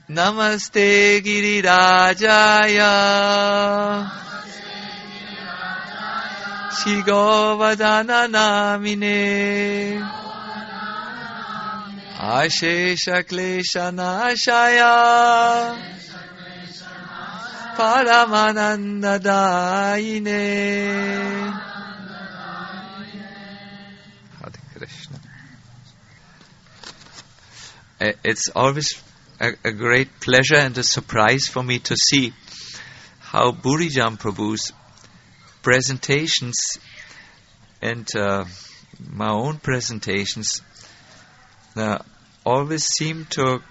Namaste Girirajaya Shri Govardhana Namine Ashesha Klesha Nashaya Paramananda Daine. Hare Krishna. It's always a great pleasure and a surprise for me to see how Burijam Prabhu's presentations and my own presentations always seem to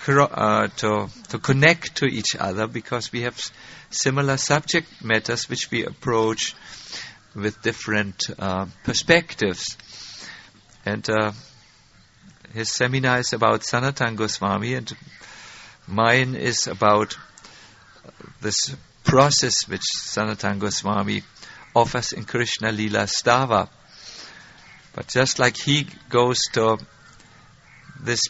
connect to each other, because we have similar subject matters which we approach with different perspectives. And his seminar is about Sanatana Goswami, and mine is about this process which Sanatana Goswami offers in Krishna Lila Stava. But just like he goes to this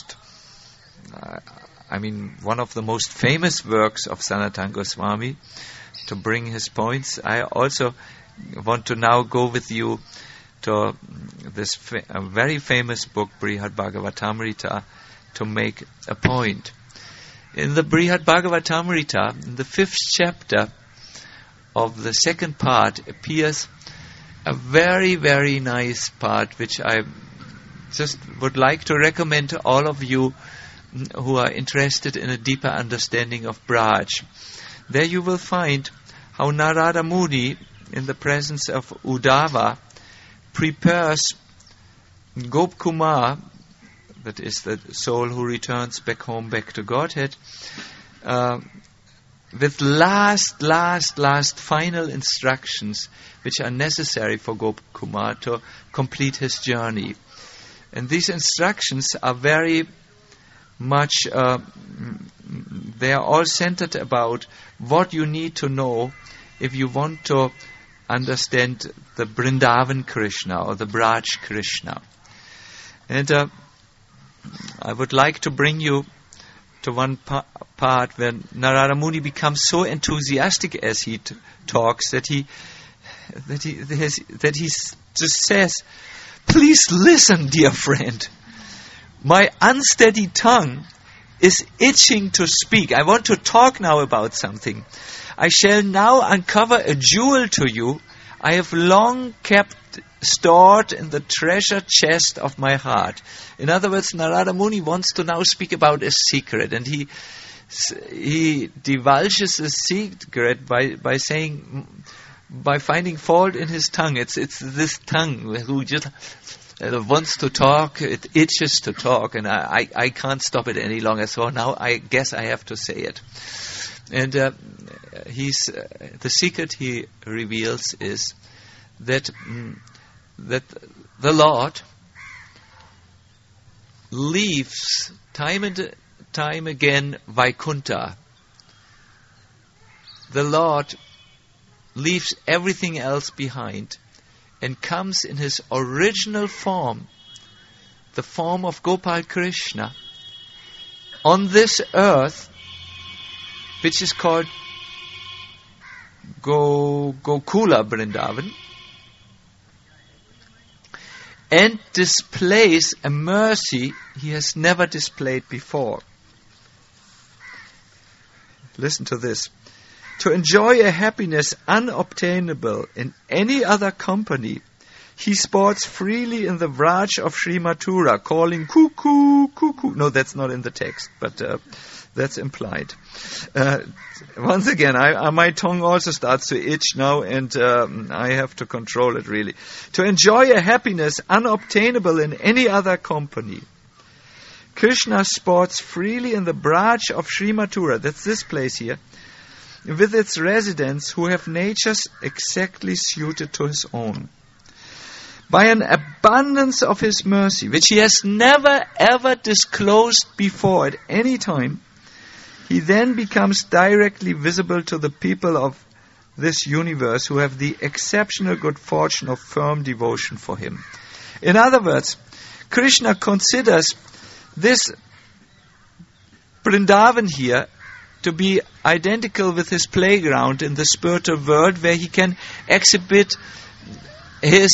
one of the most famous works of Sanatana Goswami to bring his points, I also want to now go with you to this very famous book, Brihad Bhagavatamrita, to make a point. In the Brihad Bhagavatamrita, in the 5th chapter of the second part, appears a very, very nice part, which I just would like to recommend to all of you who are interested in a deeper understanding of Braj. There you will find how Narada Muni, in the presence of Uddhava, prepares Gopkumar, that is the soul who returns back home, back to Godhead, with last final instructions which are necessary for Gopkumar to complete his journey. And these instructions are very much, they are all centered about what you need to know if you want to understand the Vrindavan Krishna or the Braj Krishna. And I would like to bring you to one part where Narada Muni becomes so enthusiastic as he talks that he just says, "Please listen, dear friend. My unsteady tongue is itching to speak. I want to talk now about something. I shall now uncover a jewel to you I have long kept stored in the treasure chest of my heart." In other words, Narada Muni wants to now speak about a secret, and he divulges a secret by saying, by finding fault in his tongue. It's this tongue who just wants to talk, it itches to talk, and I can't stop it any longer, so now I guess I have to say it. And the secret he reveals is that the Lord leaves time and time again Vaikuntha. The Lord leaves everything else behind and comes in his original form, the form of Gopal Krishna, on this earth, which is called Gokula Vrindavan, and displays a mercy he has never displayed before. Listen to this. To enjoy a happiness unobtainable in any other company, he sports freely in the Vraj of Sri Mathura, calling cuckoo, cuckoo. No, that's not in the text, but that's implied. Once again, my tongue also starts to itch now, and I have to control it really. To enjoy a happiness unobtainable in any other company, Krishna sports freely in the Braj of Sri Mathura, that's this place here, with its residents who have natures exactly suited to his own. By an abundance of his mercy, which he has never ever disclosed before at any time, he then becomes directly visible to the people of this universe who have the exceptional good fortune of firm devotion for him. In other words, Krishna considers this Vrindavan here to be identical with his playground in the spiritual world, where he can exhibit his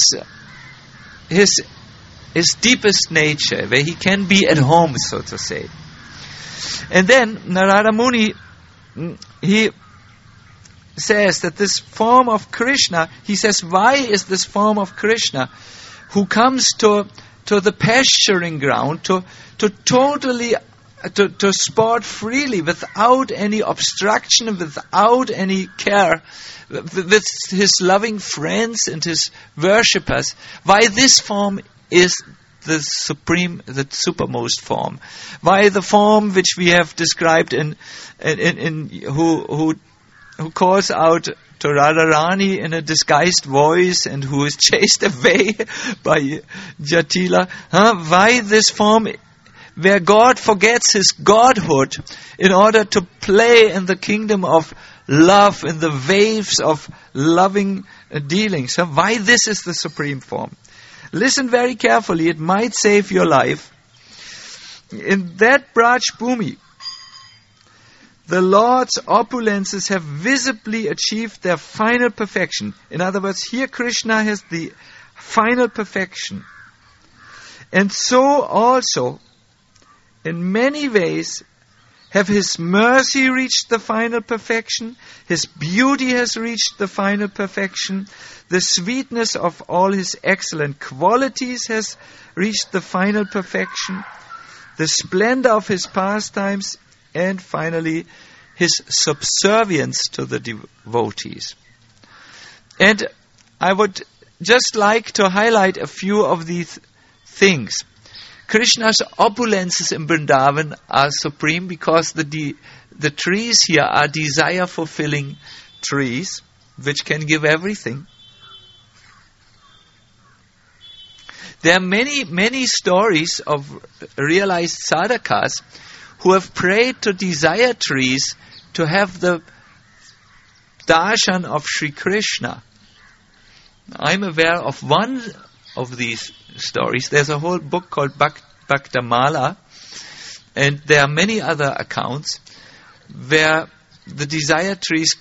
deepest nature, where he can be at home, so to say. And then Narada Muni, he says that this form of Krishna, he says, why is this form of Krishna, who comes to the pasturing ground, to totally to sport freely, without any obstruction, without any care, with his loving friends and his worshippers, why this form is the supreme, the supermost form? Why the form which we have described in who calls out to Radharani in a disguised voice and who is chased away by Jatila? Why this form where God forgets his godhood in order to play in the kingdom of love, in the waves of loving dealings? Why this is the supreme form? Listen very carefully, it might save your life. In that Braj Bhumi, the Lord's opulences have visibly achieved their final perfection. In other words, here Krishna has the final perfection. And so also, in many ways, have his mercy reached the final perfection, his beauty has reached the final perfection, the sweetness of all his excellent qualities has reached the final perfection, the splendor of his pastimes, and finally, his subservience to the devotees. And I would just like to highlight a few of these things. Krishna's opulences in Vrindavan are supreme because the trees here are desire-fulfilling trees, which can give everything. There are many, many stories of realized sadhakas who have prayed to desire trees to have the darshan of Sri Krishna. I'm aware of one of these stories. There's a whole book called Bhaktamala, and there are many other accounts where the desire trees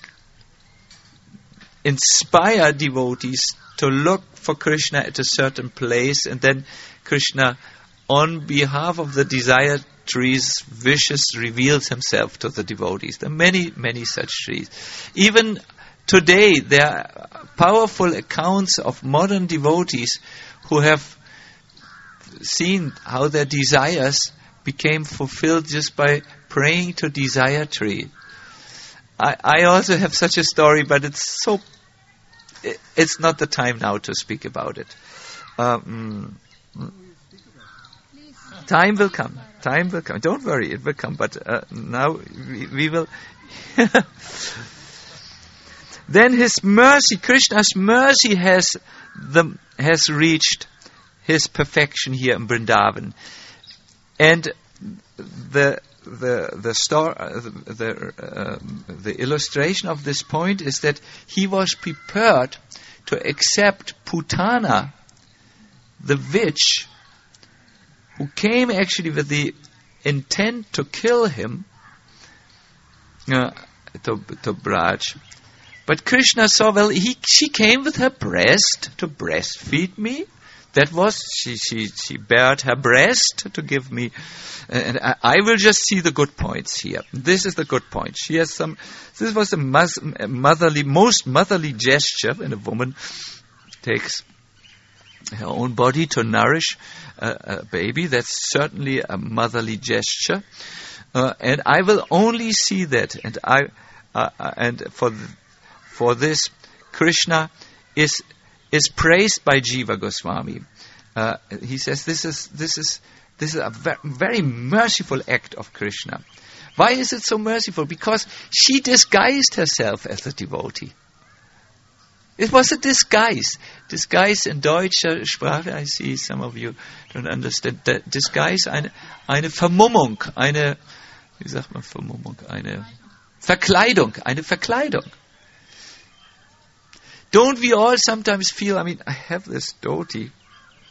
inspire devotees to look for Krishna at a certain place, and then Krishna, on behalf of the desire trees' wishes, reveals himself to the devotees. There are many, many such trees. Even today, there are powerful accounts of modern devotees who have seen how their desires became fulfilled just by praying to desire tree. I also have such a story, but it's not the time now to speak about it. Time will come. Time will come. Don't worry, it will come. But now we will. Then his mercy, Krishna's mercy, has reached his perfection here in Vrindavan, and the illustration of this point is that he was prepared to accept Putana, the witch, who came actually with the intent to kill him, to Braj. But Krishna saw, well, she came with her breast to breastfeed me. That was, she bared her breast to give me, and I will just see the good points here. This is the good point. She has this was a most motherly gesture when a woman takes her own body to nourish a baby. That's certainly a motherly gesture. And I will only see that, and for this, Krishna is praised by Jiva Goswami. He says this is a very merciful act of Krishna. Why is it so merciful? Because she disguised herself as a devotee. It was a disguise. Disguise in deutscher Sprache, I see some of you don't understand. Disguise, eine Vermummung, wie sagt man Vermummung? Eine Verkleidung. Don't we all sometimes feel, I have this dhoti,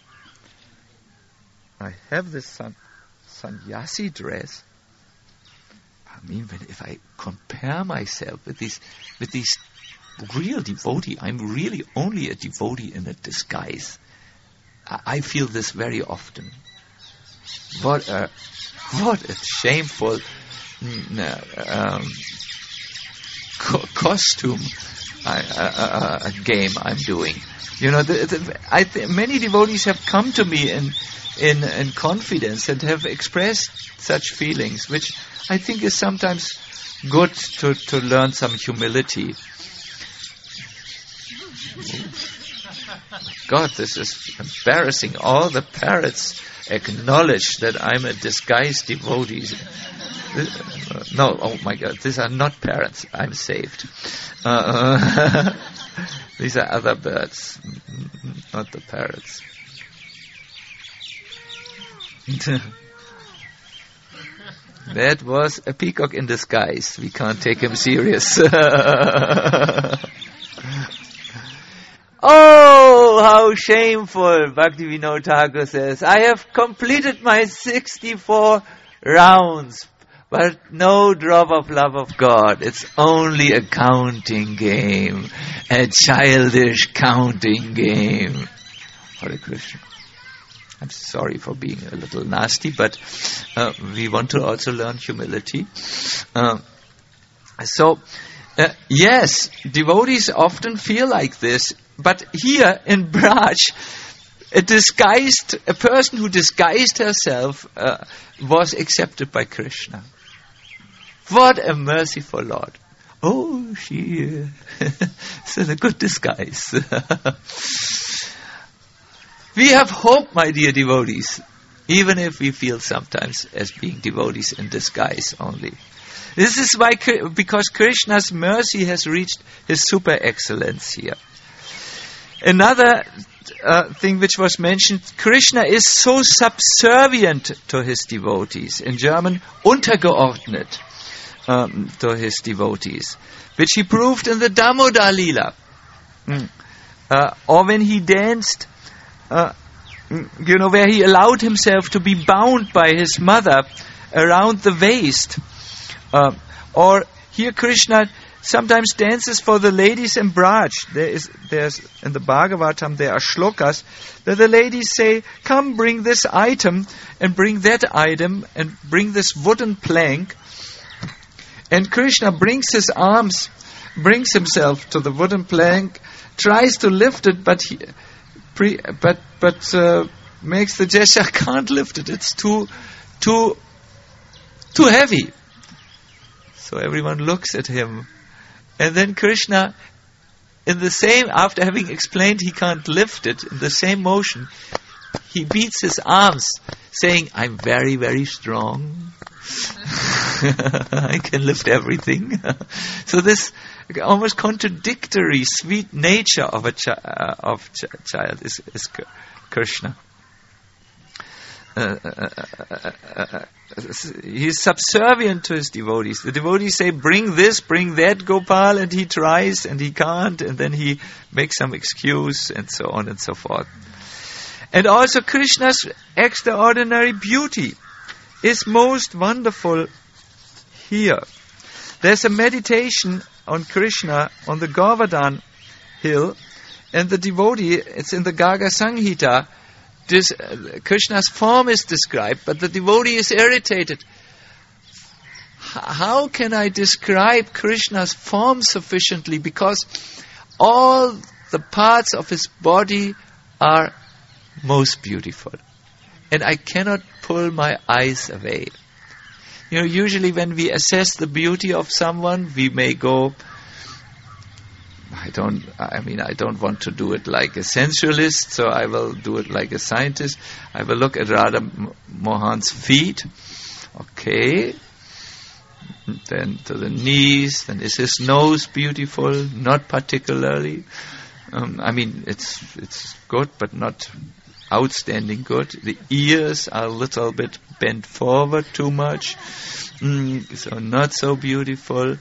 I have this sannyasi dress, I mean, if I compare myself with these real devotee, I'm really only a devotee in a disguise. I feel this very often. What a shameful costume game I'm doing. You know, many devotees have come to me in confidence and have expressed such feelings, which I think is sometimes good to learn some humility. God, this is embarrassing. All the parrots acknowledge that I'm a disguised devotee. No, oh my God, these are not parrots. I'm saved. These are other birds, not the parrots. That was a peacock in disguise. We can't take him serious. Oh, how shameful, Bhaktivinoda Thakur says. I have completed my 64 rounds, but no drop of love of God. It's only a counting game, a childish counting game. Hare Krishna. I'm sorry for being a little nasty, but we want to also learn humility. Yes, devotees often feel like this. But here in Braj, a person who disguised herself was accepted by Krishna. What a merciful Lord. Oh, she is in a good disguise. We have hope, my dear devotees, even if we feel sometimes as being devotees in disguise only. This is why, because Krishna's mercy has reached his super excellence here. Another thing which was mentioned, Krishna is so subservient to his devotees. In German, untergeordnet to his devotees, which he proved in the Damodar Lila. Or when he danced, where he allowed himself to be bound by his mother around the waist. Or here Krishna sometimes dances for the ladies in Braj. There's in the Bhagavatam there are shlokas where the ladies say, "Come, bring this item and bring that item and bring this wooden plank." And Krishna brings his arms, brings himself to the wooden plank, tries to lift it, but makes the gesture, can't lift it. It's too heavy. So everyone looks at him. And then Krishna, after having explained he can't lift it, in the same motion, he beats his arms, saying, "I'm very, very strong. I can lift everything." So this almost contradictory, sweet nature of a child is Krishna. He's subservient to his devotees. The devotees say, "Bring this, bring that, Gopal," and he tries and he can't, and then he makes some excuse, and so on and so forth. And also Krishna's extraordinary beauty is most wonderful here. There's a meditation on Krishna on the Govardhan hill, and the devotee, it's in the Garga Samhita, Krishna's form is described, but the devotee is irritated. How can I describe Krishna's form sufficiently? Because all the parts of his body are most beautiful. And I cannot pull my eyes away. Usually when we assess the beauty of someone, we may go, I don't want to do it like a sensualist, so I will do it like a scientist. I will look at Radha Mohan's feet. Okay. Then to the knees. Then is his nose beautiful? Not particularly. It's good, but not outstanding good. The ears are a little bit bent forward too much. So not so beautiful.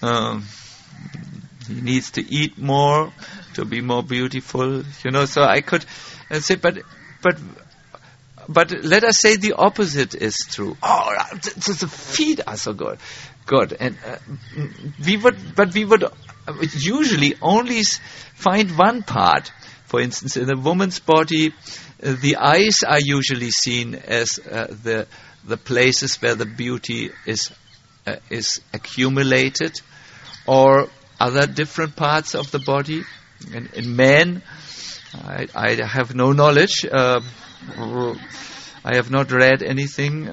He needs to eat more to be more beautiful, So I could say, but but let us say the opposite is true. Oh, the feet are so good, and we would usually only find one part. For instance, in a woman's body, the eyes are usually seen as the places where the beauty is accumulated, or other different parts of the body. In men, I have no knowledge. I have not read anything.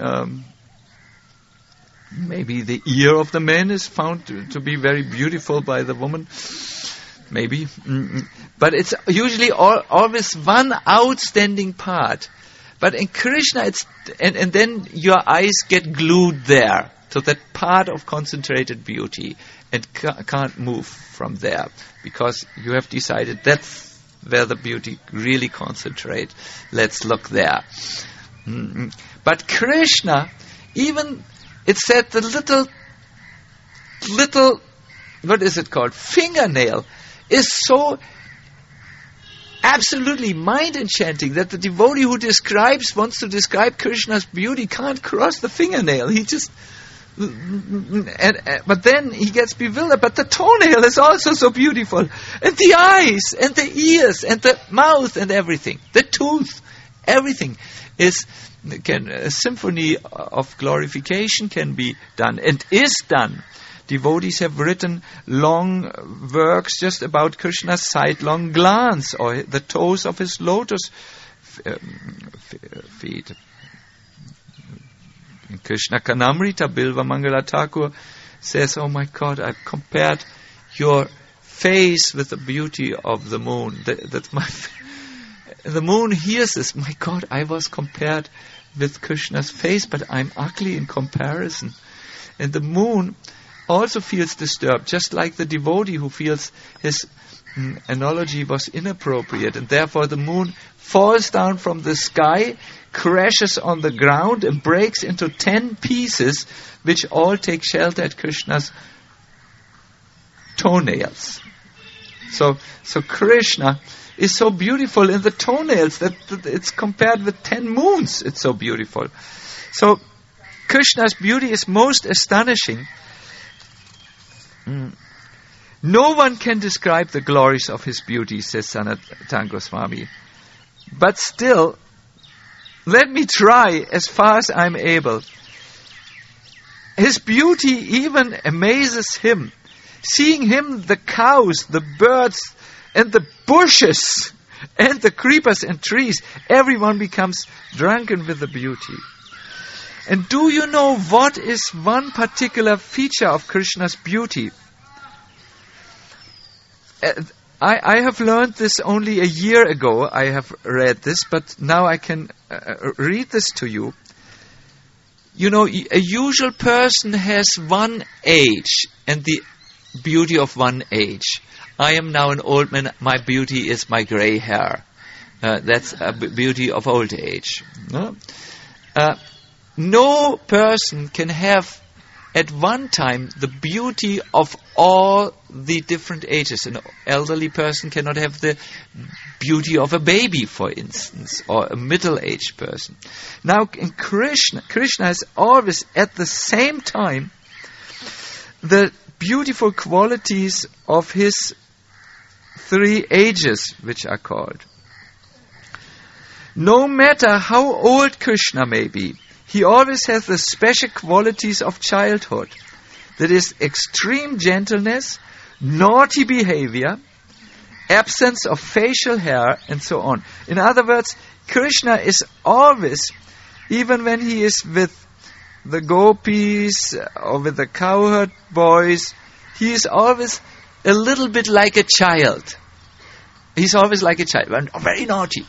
Maybe the ear of the man is found to be very beautiful by the woman. Maybe. But it's usually always one outstanding part. But in Krishna, it's and then your eyes get glued there to that part of concentrated beauty and can't move from there, because you have decided that's where the beauty really concentrates. Let's look there. But Krishna, even it said the little, what is it called, fingernail, is so absolutely mind-enchanting that the devotee who wants to describe Krishna's beauty can't cross the fingernail. He just... but then he gets bewildered. But the toenail is also so beautiful. And the eyes, and the ears, and the mouth, and everything. The tooth, everything is... a symphony of glorification can be done, and is done. Devotees have written long works just about Krishna's sidelong glance, or the toes of his lotus feet. In Krishna Kanamrita, Bilva Mangala Thakur says, "Oh my God, I've compared your face with the beauty of the moon." That's my. The moon hears this. My God, I was compared with Krishna's face, but I'm ugly in comparison. And the moon also feels disturbed, just like the devotee who feels his analogy was inappropriate, and therefore the moon falls down from the sky, crashes on the ground, and breaks into 10 pieces, which all take shelter at Krishna's toenails. So Krishna is so beautiful in the toenails that it's compared with 10 moons. It's so beautiful. So Krishna's beauty is most astonishing. No one can describe the glories of his beauty, says Sanatana Goswami. But still, let me try as far as I'm able. His beauty even amazes him. Seeing him, the cows, the birds, and the bushes, and the creepers and trees, everyone becomes drunken with the beauty. And do you know what is one particular feature of Krishna's beauty? I have learned this only a year ago. I have read this, but now I can read this to you. You know, a usual person has one age and the beauty of one age. I am now an old man. My beauty is my gray hair. That's a beauty of old age. No person can have at one time the beauty of all the different ages. An elderly person cannot have the beauty of a baby, for instance, or a middle-aged person. Now, in Krishna is always at the same time the beautiful qualities of his 3 ages, which are called. No matter how old Krishna may be, he always has the special qualities of childhood. That is, extreme gentleness, naughty behavior, absence of facial hair, and so on. In other words, Krishna is always, even when he is with the gopis or with the cowherd boys, he is always a little bit like a child. He's always like a child, very naughty.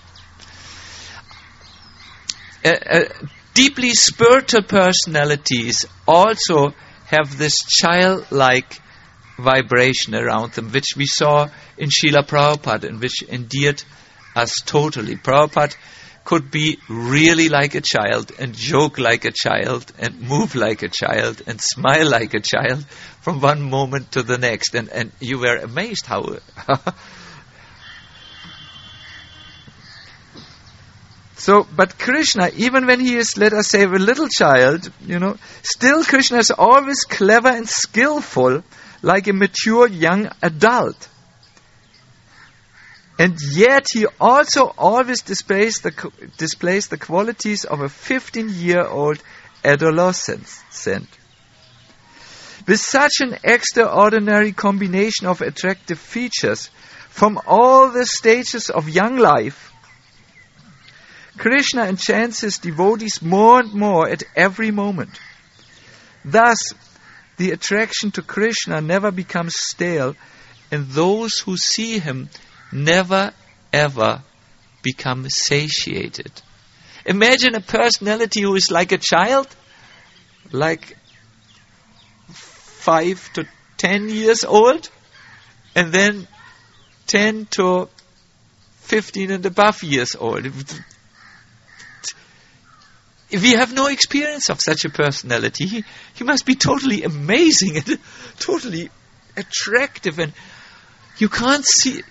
Deeply spiritual personalities also have this childlike vibration around them, which we saw in Srila Prabhupada, and which endeared us totally. Prabhupada could be really like a child, and joke like a child, and move like a child, and smile like a child from one moment to the next. And you were amazed how... But Krishna, even when he is, let us say, a little child, still Krishna is always clever and skillful, like a mature young adult. And yet he also always displays the qualities of a 15-year-old adolescent. With such an extraordinary combination of attractive features from all the stages of young life, Krishna enchants his devotees more and more at every moment. Thus, the attraction to Krishna never becomes stale, and those who see him never ever become satiated. Imagine a personality who is like a child, like 5 to 10 years old, and then 10 to 15 and above years old. If we have no experience of such a personality, he must be totally amazing and totally attractive, and you can't,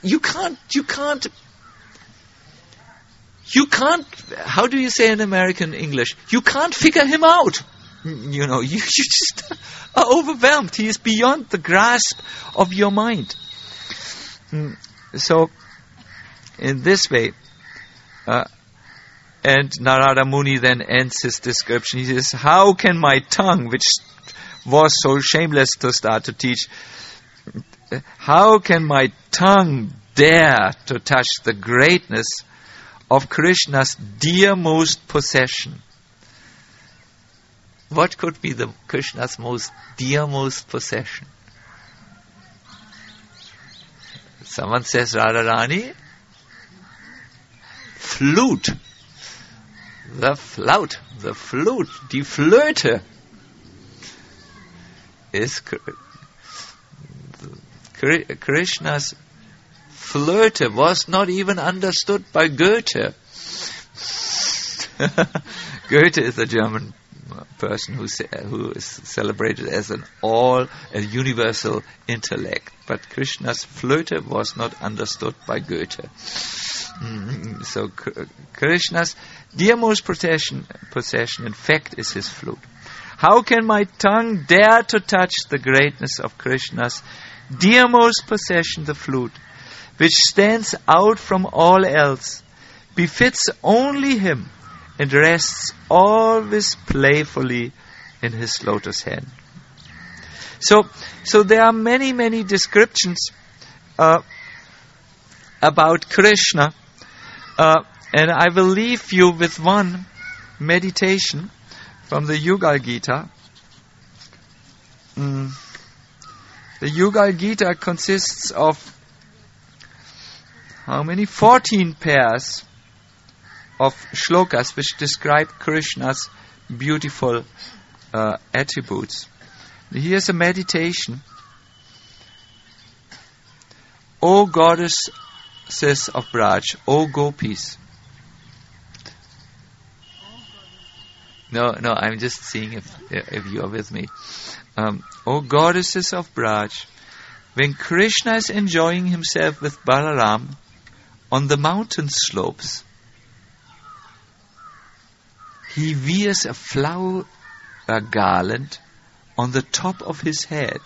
how do you say in American English? You can't figure him out. You just are overwhelmed. He is beyond the grasp of your mind. So, in this way, and Narada Muni then ends his description. He says, how can my tongue, which was so shameless to start to teach, how can my tongue dare to touch the greatness of Krishna's dearmost possession? What could be the Krishna's most dearmost possession? Someone says Radharani, flute. The flute, die Flöte is Krishna's Flöte was not even understood by Goethe. Goethe is a German person who is celebrated as a universal intellect, but Krishna's Flöte was not understood by Goethe. So Krishna's dearmost possession, in fact, is his flute. How can my tongue dare to touch the greatness of Krishna's dearmost possession, the flute, which stands out from all else, befits only him, and rests always playfully in his lotus hand? So there are many, many descriptions about Krishna. And I will leave you with one meditation from the Yugal Gita. The Yugal Gita consists of how many? 14 pairs of shlokas which describe Krishna's beautiful attributes. Here's a meditation. O goddesses of Braj, O gopis. No, I'm just seeing if you are with me. O goddesses of Braj, when Krishna is enjoying himself with Balaram on the mountain slopes, he wears a flower garland on the top of his head,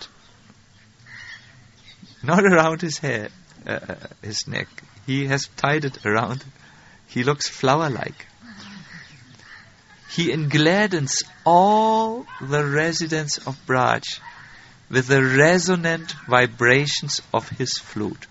not around his head, his neck. He has tied it around. He looks flower-like. He engladdens all the residents of Braj with the resonant vibrations of his flute.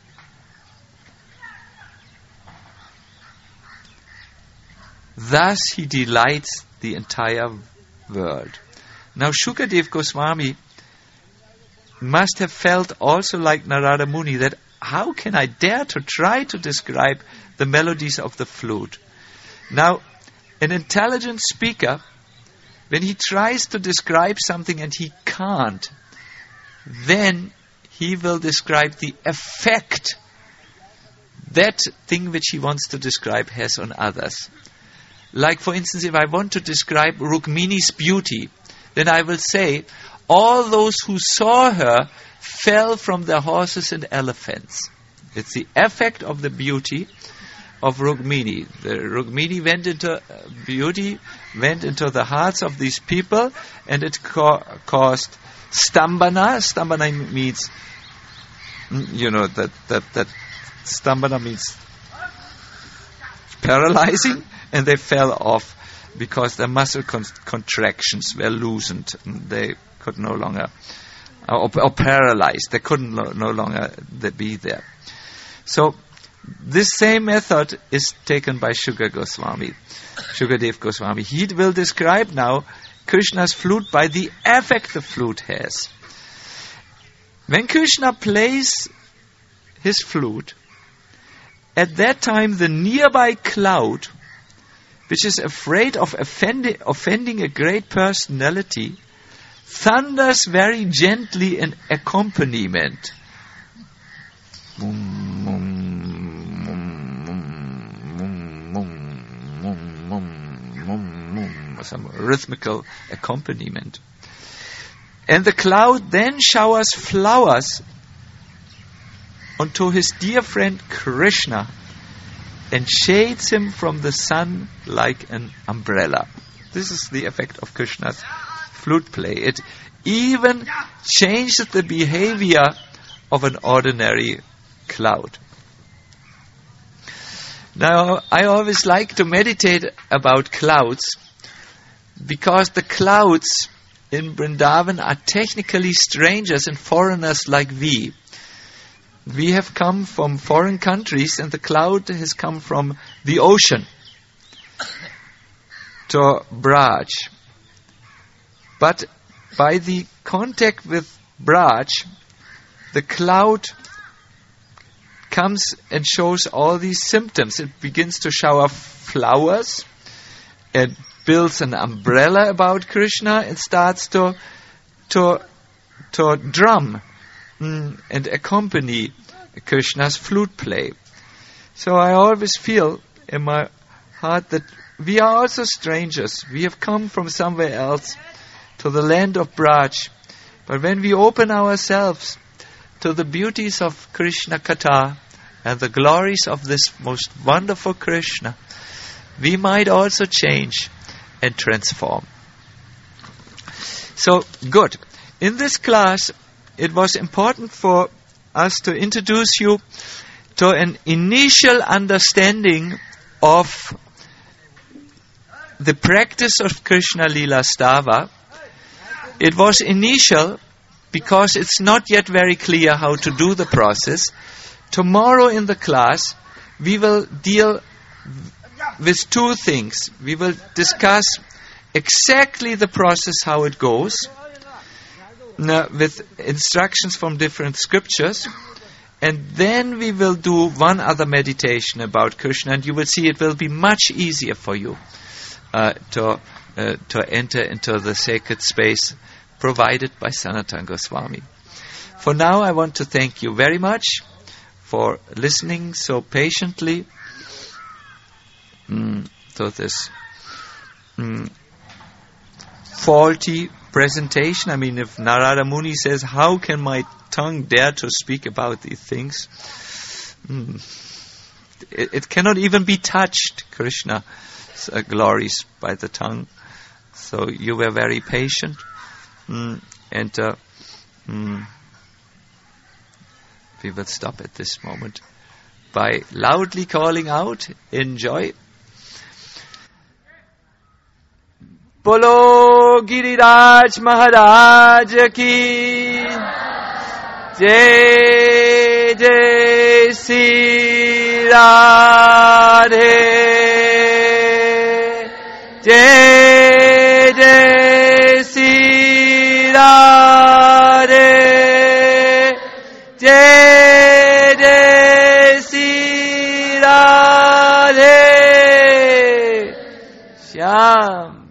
Thus he delights the entire world. Now Shukadev Goswami must have felt also like Narada Muni, that how can I dare to try to describe the melodies of the flute? Now, an intelligent speaker, when he tries to describe something and he can't, then he will describe the effect that thing which he wants to describe has on others. Like, for instance, if I want to describe Rukmini's beauty, then I will say, all those who saw her fell from their horses and elephants. It's the effect of the beauty of Rukmini. The Rukmini went into beauty, went into the hearts of these people, and it caused stambana. Stambana means, that stambana means paralyzing, and they fell off because their muscle contractions were loosened. They could no longer, or paralyzed. They couldn't no longer be there. So this same method is taken by Shukadev Goswami. He will describe now Krishna's flute by the effect the flute has. When Krishna plays his flute, at that time the nearby cloud, which is afraid of offending a great personality, thunders very gently in accompaniment. Some rhythmical accompaniment. And the cloud then showers flowers onto his dear friend Krishna and shades him from the sun like an umbrella. This is the effect of Krishna's flute play. It even changes the behavior of an ordinary cloud. Now, I always like to meditate about clouds, because the clouds in Vrindavan are technically strangers and foreigners like we. We have come from foreign countries, and the cloud has come from the ocean to Braj. But by the contact with Braj, the cloud comes and shows all these symptoms. It begins to shower flowers and builds an umbrella about Krishna and starts to drum and accompany Krishna's flute play. So I always feel in my heart that we are also strangers. We have come from somewhere else to the land of Braj. But when we open ourselves to the beauties of Krishna Katha and the glories of this most wonderful Krishna, we might also change and transform. So, good. In this class, it was important for us to introduce you to an initial understanding of the practice of Krishna Lila Stava. It was initial because it's not yet very clear how to do the process. Tomorrow in the class, we will deal with two things. We will discuss exactly the process, how it goes, with instructions from different scriptures, and then we will do one other meditation about Krishna, and you will see it will be much easier for you to enter into the sacred space provided by Sanatana Goswami. For now, I want to thank you very much for listening so patiently to this faulty presentation. I mean, if Narada Muni says, how can my tongue dare to speak about these things? It cannot even be touched, Krishna's glories, by the tongue. So you were very patient. And we will stop at this moment by loudly calling out in joy. Bolo Giriraj Maharaj ki Jai Jai Sri Radhe Jai Jai Sri Radhe Jai Jai Sri Radhe Shyam